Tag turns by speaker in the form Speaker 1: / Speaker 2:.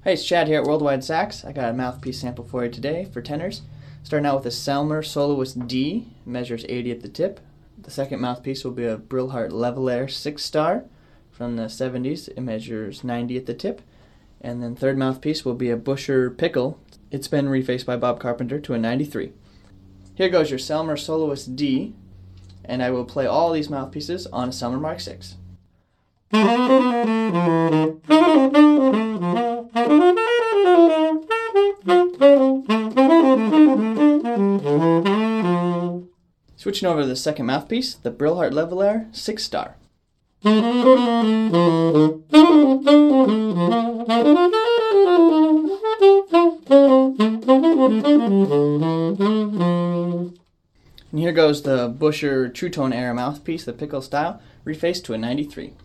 Speaker 1: Hey, it's Chad here at Worldwide Sax. I got a mouthpiece sample for you today for tenors. Starting out with a Selmer Soloist D, measures 80 at the tip. The second mouthpiece will be a Brillhart Levelair 6-star from the 70s. It measures 90 at the tip. And then third mouthpiece will be a Buescher Pickle. It's been refaced by Bob Carpenter to a 93. Here goes your Selmer Soloist D, and I will play all these mouthpieces on a Selmer Mark 6. Switching over to the second mouthpiece, the Brillhart Levelair 6-star. And here goes the Buescher True Tone era mouthpiece, the Pickle style, refaced to a 93.